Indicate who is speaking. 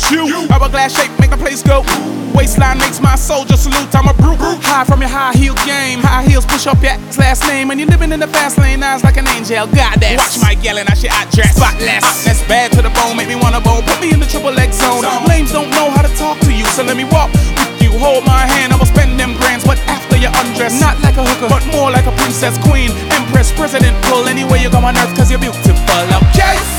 Speaker 1: you. Hourglass shape make the place go. Waistline makes my soldier salute. I'm a brute. High from your high heel game. High heels push up your ass last name. And you're living in the fast lane, eyes like an angel. Goddess. Watch my yelling, I shit I dress. Spotless. Hotness bad to the bone, make me wanna bone. Put me in the triple X zone. Lames don't know how to talk to you, so let me walk with you. Hold my hand, I'ma spend them grands. But after you undress, not like a hooker, but more like a princess, queen, empress, president. Pull anywhere you go on earth, cause you're beautiful, okay?